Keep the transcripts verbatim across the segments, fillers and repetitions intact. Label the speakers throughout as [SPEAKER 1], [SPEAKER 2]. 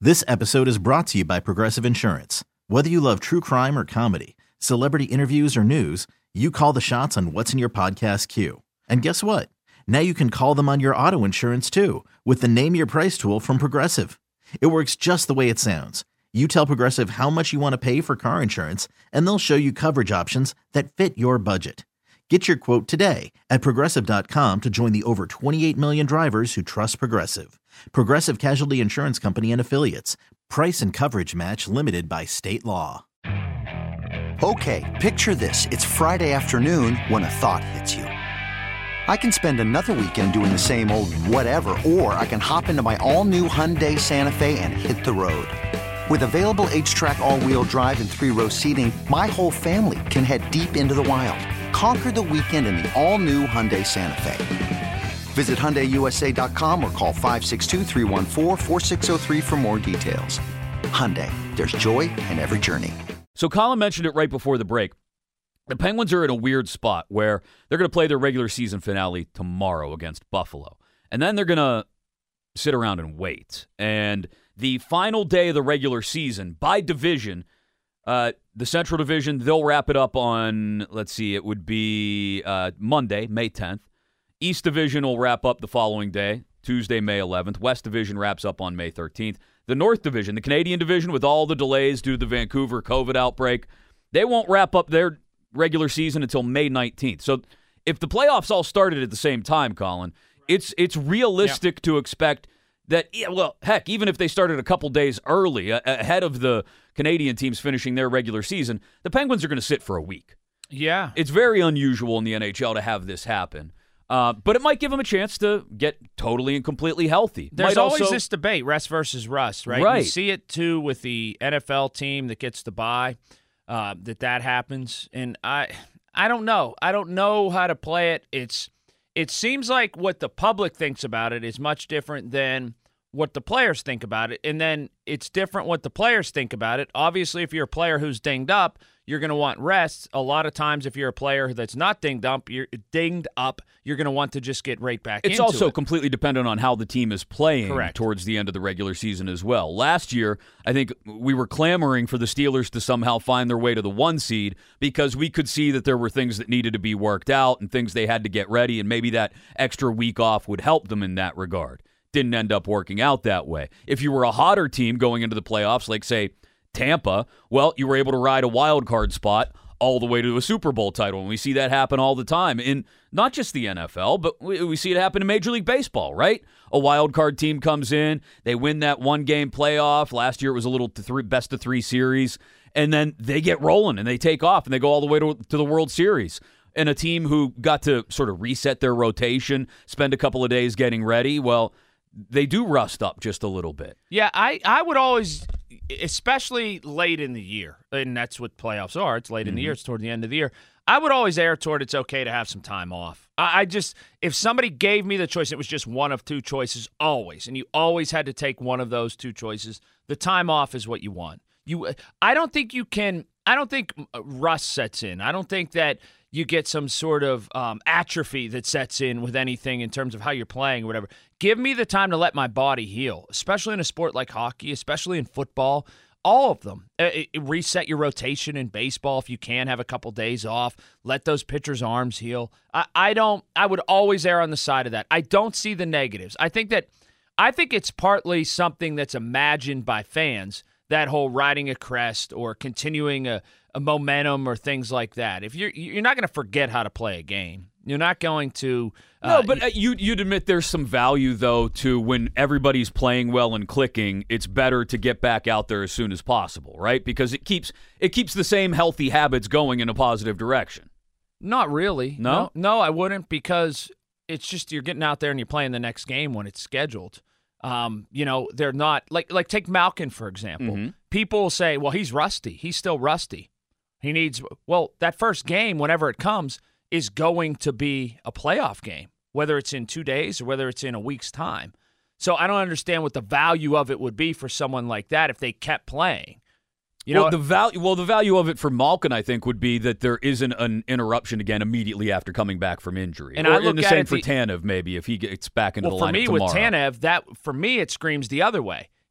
[SPEAKER 1] This episode is brought to you by Progressive Insurance. Whether you love true crime or comedy, celebrity interviews or news, you call the shots on what's in your podcast queue. And guess what? Now you can call them on your auto insurance too with the Name Your Price tool from Progressive. It works just the way it sounds. You tell Progressive how much you want to pay for car insurance, and they'll show you coverage options that fit your budget. Get your quote today at Progressive dot com to join the over twenty-eight million drivers who trust Progressive. Progressive Casualty Insurance Company and Affiliates. Price and coverage match limited by state law.
[SPEAKER 2] Okay, picture this. It's Friday afternoon when a thought hits you. I can spend another weekend doing the same old whatever, or I can hop into my all-new Hyundai Santa Fe and hit the road. With available H-Track all-wheel drive and three-row seating, my whole family can head deep into the wild. Conquer the weekend in the all-new Hyundai Santa Fe. Visit Hyundai U S A dot com or call five six two, three one four, four six zero three for more details. Hyundai, there's joy in every journey.
[SPEAKER 3] So Colin mentioned it right before the break. The Penguins are in a weird spot where they're going to play their regular season finale tomorrow against Buffalo. And then they're going to sit around and wait. And the final day of the regular season, by division, uh, the Central Division, they'll wrap it up on, let's see, it would be uh, Monday, May tenth. East Division will wrap up the following day, Tuesday, May eleventh. West Division wraps up on May thirteenth. The North Division, the Canadian Division, with all the delays due to the Vancouver COVID outbreak, they won't wrap up their regular season until May nineteenth. So if the playoffs all started at the same time, Colin, it's it's realistic yeah. to expect that, yeah, well, heck, even if they started a couple days early, uh, ahead of the Canadian teams finishing their regular season, the Penguins are going to sit for a week.
[SPEAKER 4] Yeah.
[SPEAKER 3] It's very unusual in the N H L to have this happen. Uh, but it might give them a chance to get totally and completely healthy.
[SPEAKER 4] There's
[SPEAKER 3] might
[SPEAKER 4] always
[SPEAKER 3] also,
[SPEAKER 4] this debate, rest versus rust, right?
[SPEAKER 3] Right.
[SPEAKER 4] You see it, too, with the N F L team that gets the bye, uh, that that happens. And I I don't know. I don't know how to play it. It's It seems like what the public thinks about it is much different than what the players think about it. And then it's different what the players think about it. Obviously, if you're a player who's dinged up, you're going to want rest. A lot of times, if you're a player that's not dinged up, you're dinged up, you're going to want to just get right back
[SPEAKER 3] it's
[SPEAKER 4] into it.
[SPEAKER 3] It's also completely dependent on how the team is playing
[SPEAKER 4] Correct.
[SPEAKER 3] Towards the end of the regular season as well. Last year, I think we were clamoring for the Steelers to somehow find their way to the one seed because we could see that there were things that needed to be worked out and things they had to get ready, and maybe that extra week off would help them in that regard. Didn't end up working out that way. If you were a hotter team going into the playoffs, like, say, Tampa, well, you were able to ride a wild card spot all the way to a Super Bowl title, and we see that happen all the time in not just the N F L, but we, we see it happen in Major League Baseball, right? A wild card team comes in, they win that one-game playoff. Last year it was a little three, best of three series, and then they get rolling, and they take off, and they go all the way to, to the World Series. And a team who got to sort of reset their rotation, spend a couple of days getting ready, well, they do rust up just a little bit.
[SPEAKER 4] Yeah, I, I would always, especially late in the year, and that's what playoffs are. It's late mm-hmm. in the year. It's toward the end of the year. I would always err toward it's okay to have some time off. I, I just, if somebody gave me the choice, it was just one of two choices always, and you always had to take one of those two choices. The time off is what you want. You, I don't think you can, I don't think rust sets in. I don't think that you get some sort of um, atrophy that sets in with anything in terms of how you're playing or whatever. Give me the time to let my body heal, especially in a sport like hockey, especially in football, all of them. Uh, it, reset your rotation in baseball if you can, have a couple days off. Let those pitchers' arms heal. I, I don't. I would always err on the side of that. I don't see the negatives. I think that I think it's partly something that's imagined by fans, that whole riding a crest or continuing a, a momentum or things like that. If you're you're not going to forget how to play a game. You're not going to. Uh,
[SPEAKER 3] no, but uh, you, you'd admit there's some value, though, to when everybody's playing well and clicking, it's better to get back out there as soon as possible, right? Because it keeps it keeps the same healthy habits going in a positive direction.
[SPEAKER 4] Not really.
[SPEAKER 3] No?
[SPEAKER 4] No, no I wouldn't, because it's just you're getting out there and you're playing the next game when it's scheduled. Um, you know, they're not like like take Malkin, for example. Mm-hmm. People will say, well, he's rusty. He's still rusty. He needs well, that first game, whenever it comes, is going to be a playoff game, whether it's in two days or whether it's in a week's time. So I don't understand what the value of it would be for someone like that if they kept playing. You
[SPEAKER 3] well,
[SPEAKER 4] know,
[SPEAKER 3] the value. Well, the value of it for Malkin, I think, would be that there isn't an interruption again immediately after coming back from injury.
[SPEAKER 4] And
[SPEAKER 3] or
[SPEAKER 4] I look
[SPEAKER 3] in the
[SPEAKER 4] at
[SPEAKER 3] same
[SPEAKER 4] it
[SPEAKER 3] for
[SPEAKER 4] the,
[SPEAKER 3] Tanev, maybe if he gets back into
[SPEAKER 4] well,
[SPEAKER 3] the lineup
[SPEAKER 4] for me
[SPEAKER 3] tomorrow.
[SPEAKER 4] with Tanev, that for me it screams the other way.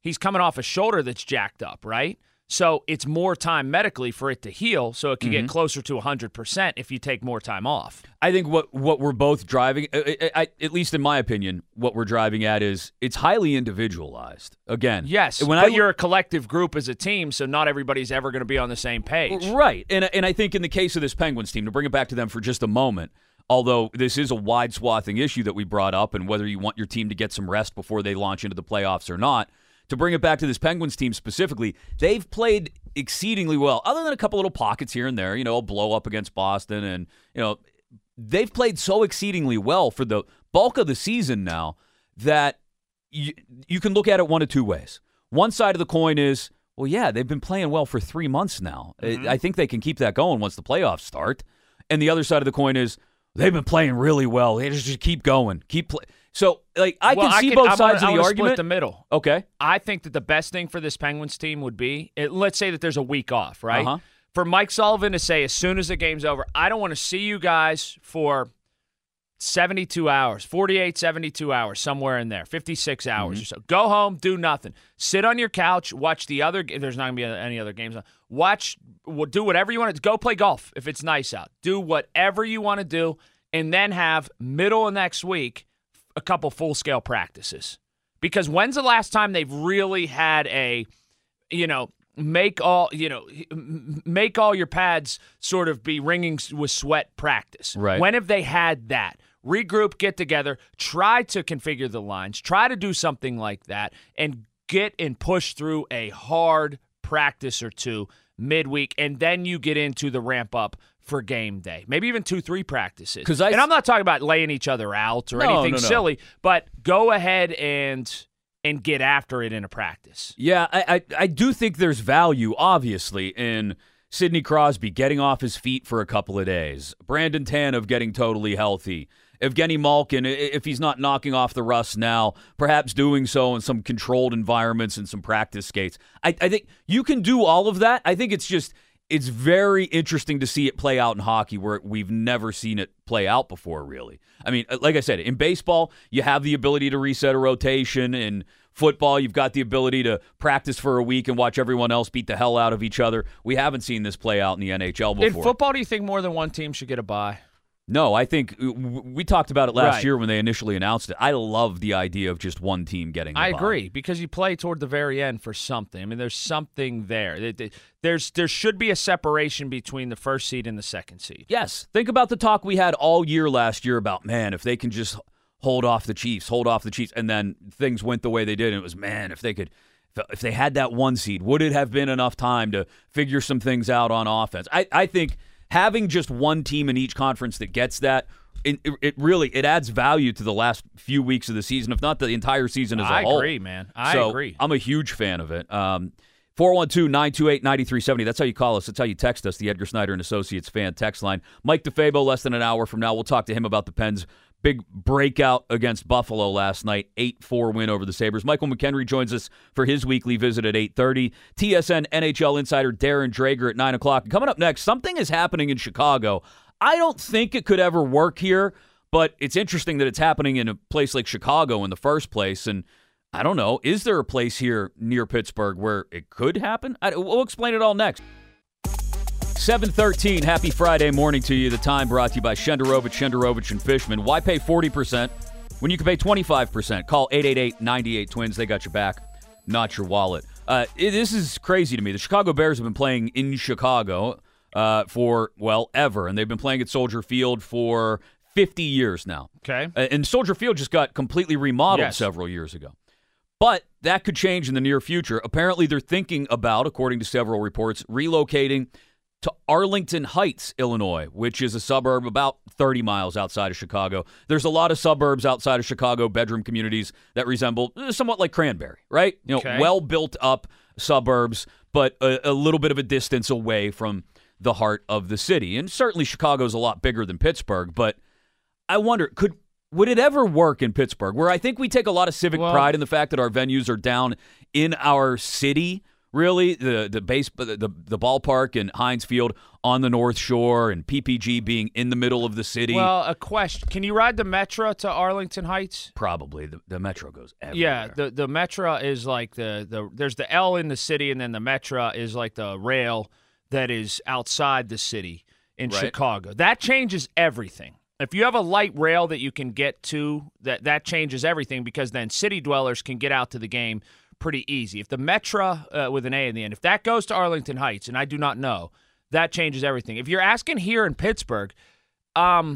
[SPEAKER 4] he's coming off a shoulder that's jacked up, right? So it's more time medically for it to heal, so it can mm-hmm. get closer to one hundred percent if you take more time off.
[SPEAKER 3] I think what, what we're both driving, I, I, at least in my opinion, what we're driving at is it's highly individualized. Again,
[SPEAKER 4] yes,
[SPEAKER 3] when
[SPEAKER 4] but
[SPEAKER 3] I,
[SPEAKER 4] you're a collective group as a team, so not everybody's ever going to be on the same page.
[SPEAKER 3] Right, and, and I think in the case of this Penguins team, to bring it back to them for just a moment, although this is a wide swathing issue that we brought up and whether you want your team to get some rest before they launch into the playoffs or not, to bring it back to this Penguins team specifically, they've played exceedingly well, other than a couple little pockets here and there, you know, a blow up against Boston. And, you know, they've played so exceedingly well for the bulk of the season now that you, you can look at it one of two ways. One side of the coin is, well, yeah, they've been playing well for three months now. Mm-hmm. I think they can keep that going once the playoffs start. And the other side of the coin is, they've been playing really well. They just, just keep going. Keep playing. So, like, I
[SPEAKER 4] well,
[SPEAKER 3] can see
[SPEAKER 4] I can,
[SPEAKER 3] both
[SPEAKER 4] I
[SPEAKER 3] sides
[SPEAKER 4] wanna,
[SPEAKER 3] of the
[SPEAKER 4] I
[SPEAKER 3] argument.
[SPEAKER 4] Split the middle.
[SPEAKER 3] Okay.
[SPEAKER 4] I think that the best thing for this Penguins team would be, it, let's say that there's a week off, right?
[SPEAKER 3] Uh-huh.
[SPEAKER 4] For Mike Sullivan to say as soon as the game's over, I don't want to see you guys for seventy-two hours, forty-eight, seventy-two hours, somewhere in there, fifty-six hours mm-hmm. or so. Go home, do nothing. Sit on your couch, watch the other – there's not going to be any other games on. Watch – do whatever you want to – go play golf if it's nice out. Do whatever you want to do, and then have middle of next week a couple full-scale practices. Because when's the last time they've really had a, you know, make all, you know, make all your pads sort of be ringing with sweat practice?
[SPEAKER 3] Right.
[SPEAKER 4] When have they had that? Regroup, get together, try to configure the lines, try to do something like that, and get and push through a hard practice or two midweek, and then you get into the ramp up for game day. Maybe even two, three practices. I, and I'm not talking about laying each other out or
[SPEAKER 3] no,
[SPEAKER 4] anything
[SPEAKER 3] no, no.
[SPEAKER 4] silly, but go ahead and and get after it in a practice.
[SPEAKER 3] Yeah, I, I, I do think there's value, obviously, in Sidney Crosby getting off his feet for a couple of days, Brandon Tanev getting totally healthy, Evgeny Malkin, if he's not knocking off the rust now, perhaps doing so in some controlled environments and some practice skates. I, I think you can do all of that. I think it's just it's very interesting to see it play out in hockey where we've never seen it play out before, really. I mean, like I said, in baseball, you have the ability to reset a rotation. In football, you've got the ability to practice for a week and watch everyone else beat the hell out of each other. We haven't seen this play out in the N H L before.
[SPEAKER 4] In football, do you think more than one team should get a bye?
[SPEAKER 3] No, I think we talked about it last
[SPEAKER 4] right.
[SPEAKER 3] year when they initially announced it. I love the idea of just one team getting the
[SPEAKER 4] I
[SPEAKER 3] bye.
[SPEAKER 4] agree, because you play toward the very end for something. I mean, there's something there. There's There should be a separation between the first seed and the second seed.
[SPEAKER 3] Yes. Think about the talk we had all year last year about, man, if they can just hold off the Chiefs, hold off the Chiefs, and then things went the way they did, and it was, man, if they could – if they had that one seed, would it have been enough time to figure some things out on offense? I, I think having just one team in each conference that gets that, it, it really it adds value to the last few weeks of the season, if not the entire season as a
[SPEAKER 4] I
[SPEAKER 3] whole.
[SPEAKER 4] I agree, man. I
[SPEAKER 3] so
[SPEAKER 4] agree.
[SPEAKER 3] I'm a huge fan of it. Um, four one two, nine two eight, nine three seven zero. That's how you call us. That's how you text us, the Edgar Snyder and Associates fan text line. Mike DeFabo, less than an hour from now. We'll talk to him about the Pens' big breakout against Buffalo last night, eight four win over the Sabres. Michael McHenry joins us for his weekly visit at eight thirty. T S N N H L insider Darren Drager at nine o'clock. And coming up next, something is happening in Chicago. I don't think it could ever work here, but it's interesting that it's happening in a place like Chicago in the first place. And I don't know, is there a place here near Pittsburgh where it could happen? I, we'll explain it all next. seven thirteen, happy Friday morning to you. The time brought to you by Shenderovich, Shenderovich and Fishman. Why pay forty percent when you can pay twenty-five percent? Call eight eight eight, nine eight twins. They got your back, not your wallet. Uh, it, this is crazy to me. The Chicago Bears have been playing in Chicago uh, for, well, ever. And they've been playing at Soldier Field for fifty years now.
[SPEAKER 4] Okay.
[SPEAKER 3] Uh, and Soldier Field just got completely remodeled
[SPEAKER 4] yes.
[SPEAKER 3] several years ago. But that could change in the near future. Apparently, they're thinking about, according to several reports, relocating to Arlington Heights, Illinois, which is a suburb about thirty miles outside of Chicago. There's a lot of suburbs outside of Chicago, bedroom communities that resemble somewhat like Cranberry, right? You know,
[SPEAKER 4] okay.
[SPEAKER 3] well-built up suburbs, but a, a little bit of a distance away from the heart of the city. And certainly Chicago's a lot bigger than Pittsburgh, but I wonder, could would it ever work in Pittsburgh, where I think we take a lot of civic
[SPEAKER 4] well,
[SPEAKER 3] pride in the fact that our venues are down in our city? Really, the the base the, the the ballpark in Heinz Field on the North Shore and P P G being in the middle of the city.
[SPEAKER 4] Well, a question: can you ride the Metro to Arlington Heights?
[SPEAKER 3] Probably. The, the Metro goes everywhere.
[SPEAKER 4] Yeah, the the Metro is like the the there's the L in the city, and then the Metro is like the rail that is outside the city in
[SPEAKER 3] Right.
[SPEAKER 4] Chicago. That changes everything. If you have a light rail that you can get to, that that changes everything, because then city dwellers can get out to the game pretty easy. If the Metro, uh, with an A in the end, if that goes to Arlington Heights, and I do not know, that changes everything. If you're asking here in Pittsburgh, um,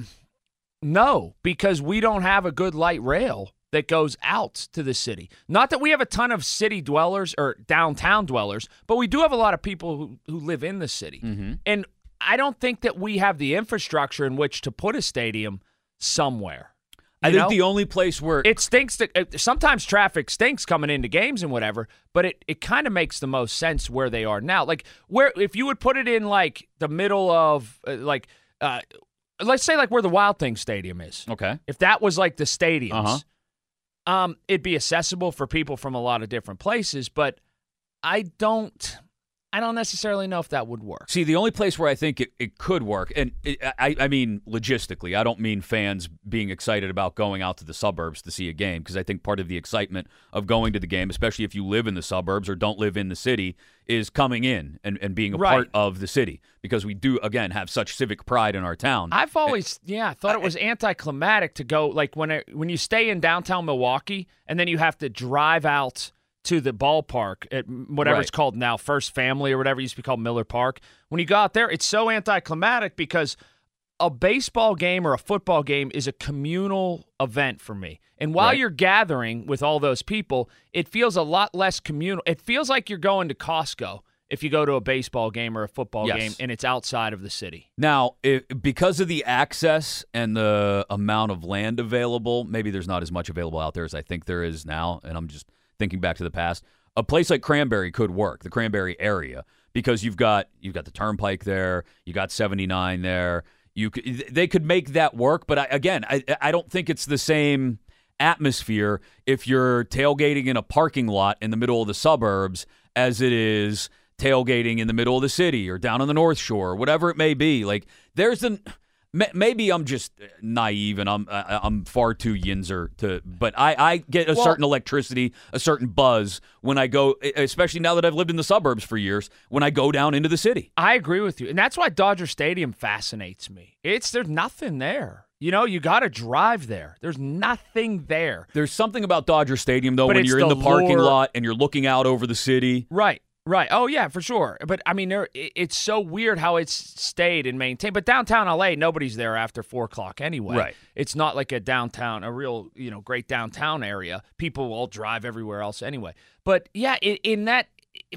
[SPEAKER 4] no, because we don't have a good light rail that goes out to the city. Not that we have a ton of city dwellers or downtown dwellers, but we do have a lot of people who, who live in the city.
[SPEAKER 3] Mm-hmm.
[SPEAKER 4] And I don't think that we have the infrastructure in which to put a stadium somewhere.
[SPEAKER 3] I
[SPEAKER 4] You
[SPEAKER 3] think
[SPEAKER 4] know?
[SPEAKER 3] the only place where
[SPEAKER 4] It stinks that uh, sometimes traffic stinks coming into games and whatever, but it, it kind of makes the most sense where they are now. Like where if you would put it in like the middle of uh, like uh, let's say like where the Wild Thing Stadium is.
[SPEAKER 3] okay,
[SPEAKER 4] If that was like the stadiums,
[SPEAKER 3] Uh-huh.
[SPEAKER 4] um, it'd be accessible for people from a lot of different places. But I don't, I don't necessarily know if that would work.
[SPEAKER 3] see, the only place where I think it, it could work, and it, I, I mean logistically, I don't mean fans being excited about going out to the suburbs to see a game, because I think part of the excitement of going to the game, especially if you live in the suburbs or don't live in the city, is coming in and, and being a
[SPEAKER 4] Right.
[SPEAKER 3] part of the city, because we do, again, have such civic pride in our town.
[SPEAKER 4] I've always, yeah, thought it was anticlimactic to go like when it, when you stay in downtown Milwaukee and then you have to drive out to the ballpark at whatever
[SPEAKER 3] Right.
[SPEAKER 4] it's called now, First Family or whatever it used to be called, Miller Park. When you go out there, it's so anticlimactic because a baseball game or a football game is a communal event for me. And while
[SPEAKER 3] Right.
[SPEAKER 4] you're gathering with all those people, it feels a lot less communal. It feels like you're going to Costco if you go to a baseball game or a football
[SPEAKER 3] Yes.
[SPEAKER 4] game and it's outside of the city.
[SPEAKER 3] Now, if, because of the access and the amount of land available, maybe there's not as much available out there as I think there is now, and I'm just thinking back to the past. A place like Cranberry could work, the Cranberry area, because you've got you've got the Turnpike there, you got seventy-nine there. You could, they could make that work, but I, again, I I don't think it's the same atmosphere if you're tailgating in a parking lot in the middle of the suburbs as it is tailgating in the middle of the city or down on the North Shore, whatever it may be. Like there's an maybe I'm just naive and I'm I'm far too yinzer to, but I, I get a
[SPEAKER 4] Well-
[SPEAKER 3] certain electricity, a certain buzz when I go, especially now that I've lived in the suburbs for years, when I go down into the city.
[SPEAKER 4] I agree with you. And that's why Dodger Stadium fascinates me. It's there's nothing there. You know, you got to drive there. There's nothing there.
[SPEAKER 3] There's something about Dodger Stadium though
[SPEAKER 4] But
[SPEAKER 3] when
[SPEAKER 4] it's
[SPEAKER 3] you're in
[SPEAKER 4] the
[SPEAKER 3] the parking
[SPEAKER 4] lure-
[SPEAKER 3] lot and you're looking out over the city.
[SPEAKER 4] Right. Right. Oh yeah, for sure. But I mean, there, it- it's so weird how it's stayed and maintained. But downtown L A, nobody's there after four o'clock anyway.
[SPEAKER 3] Right.
[SPEAKER 4] It's not like a downtown, a real, you know, great downtown area. People all drive everywhere else anyway. But yeah, in, in that,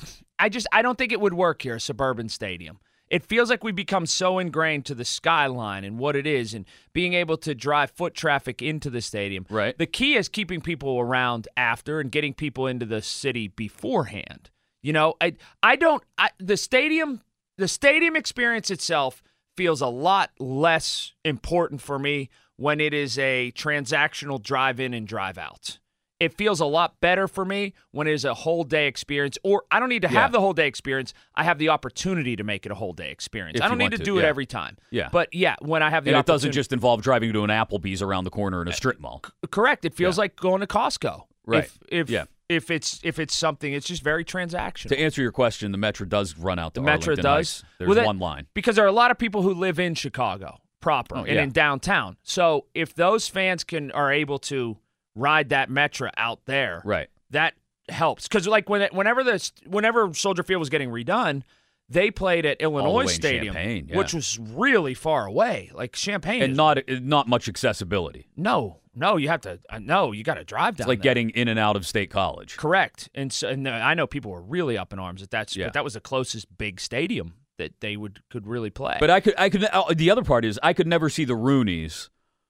[SPEAKER 4] I just I don't think it would work here, a suburban stadium. It feels like we become so ingrained to the skyline and what it is, and being able to drive foot traffic into the stadium.
[SPEAKER 3] Right.
[SPEAKER 4] The key is keeping people around after and getting people into the city beforehand. You know, I I don't I, the stadium the stadium experience itself feels a lot less important for me when it is a transactional drive in and drive out. It feels a lot better for me when it is a whole day experience, or I don't need to
[SPEAKER 3] Yeah.
[SPEAKER 4] have the whole day experience. I have the opportunity to make it a whole day experience.
[SPEAKER 3] If
[SPEAKER 4] I don't
[SPEAKER 3] you
[SPEAKER 4] need
[SPEAKER 3] want
[SPEAKER 4] to,
[SPEAKER 3] to,
[SPEAKER 4] do it
[SPEAKER 3] yeah.
[SPEAKER 4] every time.
[SPEAKER 3] Yeah.
[SPEAKER 4] But yeah, when I have the
[SPEAKER 3] And it
[SPEAKER 4] opportunity.
[SPEAKER 3] doesn't just involve driving to an Applebee's around the corner in a strip mall.
[SPEAKER 4] Correct. It feels
[SPEAKER 3] Yeah.
[SPEAKER 4] like going to Costco.
[SPEAKER 3] Right.
[SPEAKER 4] If, if,
[SPEAKER 3] Yeah.
[SPEAKER 4] if it's if it's something, it's just very transactional.
[SPEAKER 3] To answer your question, the Metro does run out to
[SPEAKER 4] The Metro
[SPEAKER 3] Arlington
[SPEAKER 4] does.
[SPEAKER 3] Heights. There's
[SPEAKER 4] Well, that-
[SPEAKER 3] one line.
[SPEAKER 4] Because there are a lot of people who live in Chicago proper
[SPEAKER 3] Oh,
[SPEAKER 4] and
[SPEAKER 3] yeah.
[SPEAKER 4] in downtown. So if those fans can are able to ride that Metro out there,
[SPEAKER 3] Right.
[SPEAKER 4] that helps. Because like when it, whenever the whenever Soldier Field was getting redone, they played at Illinois
[SPEAKER 3] way in
[SPEAKER 4] Stadium,
[SPEAKER 3] Champaign, yeah.
[SPEAKER 4] which was really far away. Like Champaign,
[SPEAKER 3] And
[SPEAKER 4] is-
[SPEAKER 3] not not much accessibility.
[SPEAKER 4] no, no, you have to uh, no, you got to drive down.
[SPEAKER 3] It's like
[SPEAKER 4] there.
[SPEAKER 3] getting in and out of State College.
[SPEAKER 4] Correct. And so and uh, I know people were really up in arms at that.
[SPEAKER 3] Yeah.
[SPEAKER 4] But that was the closest big stadium that they would could really play.
[SPEAKER 3] But I could, I could. Uh, the other part is, I could never see the Rooneys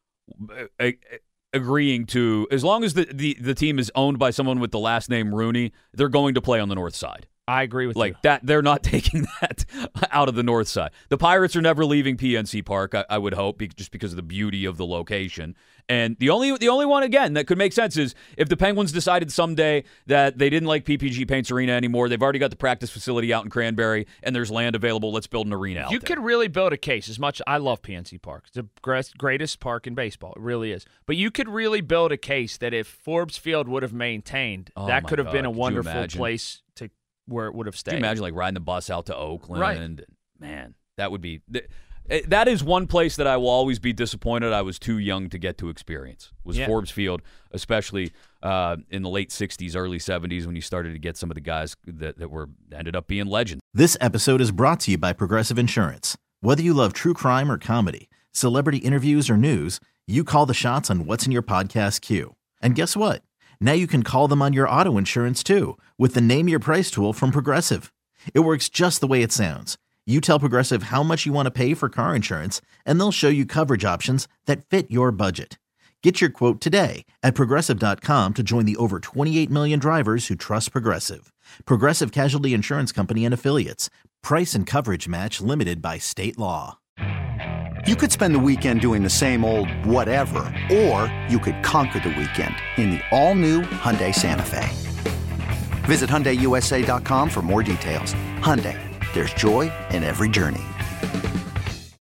[SPEAKER 3] uh, uh, agreeing to, as long as the, the the team is owned by someone with the last name Rooney, they're going to play on the north side.
[SPEAKER 4] I agree with
[SPEAKER 3] Like
[SPEAKER 4] you.
[SPEAKER 3] that, they're not taking that out of the north side. The Pirates are never leaving P N C Park, I, I would hope, be, just because of the beauty of the location. And the only the only one, again, that could make sense is if the Penguins decided someday that they didn't like P P G Paints Arena anymore. They've already got the practice facility out in Cranberry, and there's land available. Let's build an arena out
[SPEAKER 4] You
[SPEAKER 3] there.
[SPEAKER 4] could really build a case. As much I love P N C Park. It's the gre- greatest park in baseball. It really is. But you could really build a case that if Forbes Field would have maintained,
[SPEAKER 3] Oh
[SPEAKER 4] that
[SPEAKER 3] my
[SPEAKER 4] could have
[SPEAKER 3] God.
[SPEAKER 4] been a
[SPEAKER 3] Could you
[SPEAKER 4] wonderful
[SPEAKER 3] imagine?
[SPEAKER 4] place to where it would have stayed.
[SPEAKER 3] Can you imagine like riding the bus out to Oakland?
[SPEAKER 4] Right.
[SPEAKER 3] Man, that would be th- that is one place that I will always be disappointed I was too young to get to experience. Was
[SPEAKER 4] Yeah.
[SPEAKER 3] Forbes Field, especially uh, in the late sixties, early seventies when you started to get some of the guys that, that were ended up being legends.
[SPEAKER 1] This episode is brought to you by Progressive Insurance. Whether you love true crime or comedy, celebrity interviews or news, you call the shots on what's in your podcast queue. And guess what? Now you can call them on your auto insurance too with the Name Your Price tool from Progressive. It works just the way it sounds. You tell Progressive how much you want to pay for car insurance, and they'll show you coverage options that fit your budget. Get your quote today at Progressive dot com to join the over twenty-eight million drivers who trust Progressive. Progressive Casualty Insurance Company and Affiliates. Price and coverage match limited by state law.
[SPEAKER 2] You could spend the weekend doing the same old whatever, or you could conquer the weekend in the all-new Hyundai Santa Fe. Visit Hyundai U S A dot com for more details. Hyundai, there's joy in every journey.